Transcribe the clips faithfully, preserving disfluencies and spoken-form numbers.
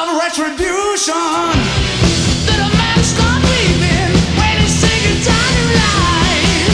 of retribution. That a man stop breathing when he's sick and tired of life.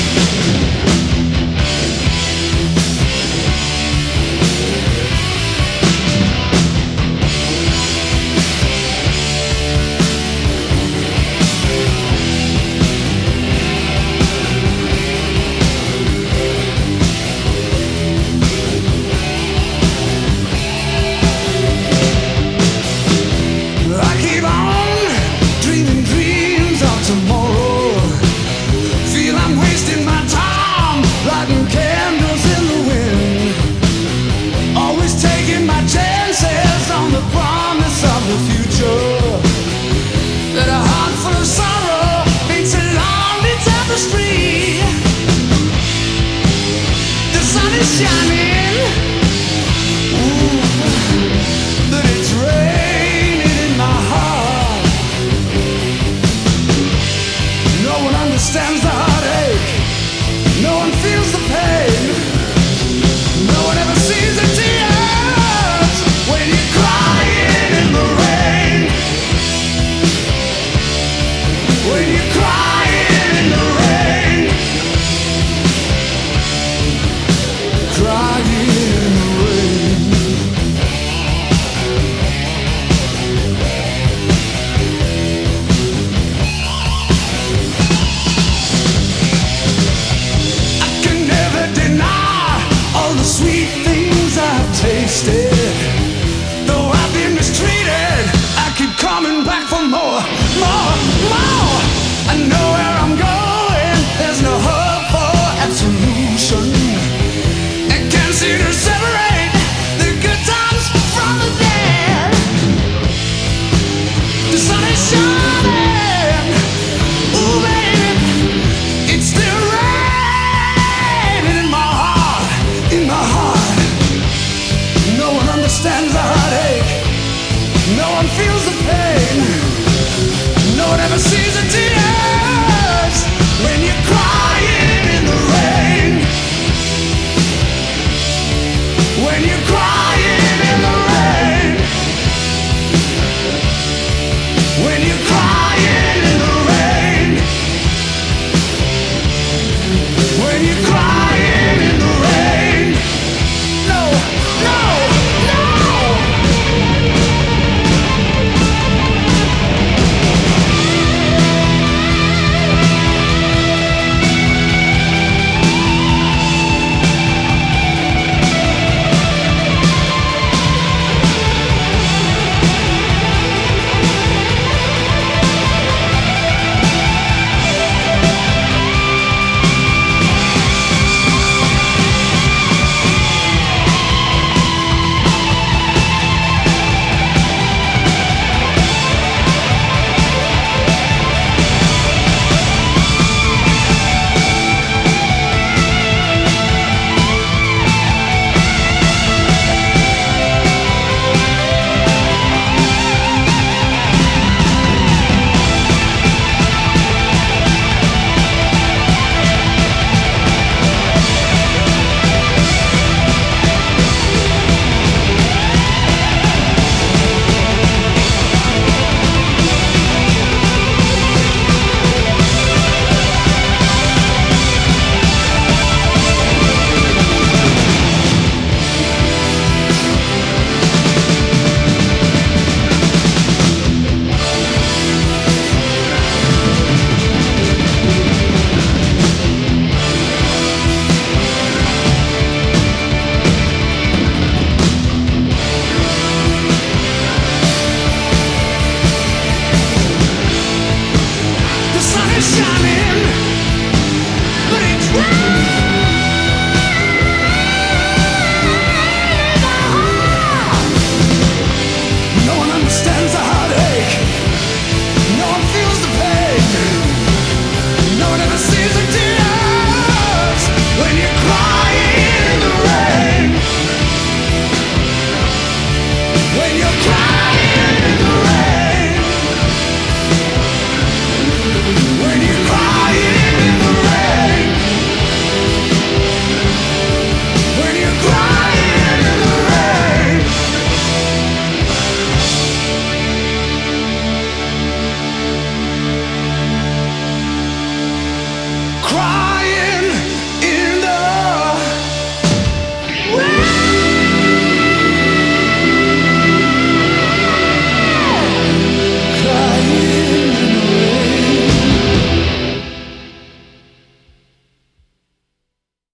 I keep on dreaming dreams of tomorrow. Feel I'm wasting my time, lighting candles in the wind. Always taking my chances on the promise of the future. That a heart full of sorrow paints a lonely tapestry. The sun is shining, ooh, but it's raining in my heart. No one understands the heartache, no one feels the pain, no one ever sees the tears when you're crying in the rain. When you're crying in the rain, crying in the rain. I can never deny all the sweet things I've tasted. Though I've been mistreated, I keep coming back for more, more, more. I know where I'm going, there's no hope for absolution. I can't seem to separate the good times from the bad. The sun is shining, ooh baby, it's still raining in my heart, in my heart. No one understands the heartache, no one feels the pain, no one ever sees the tears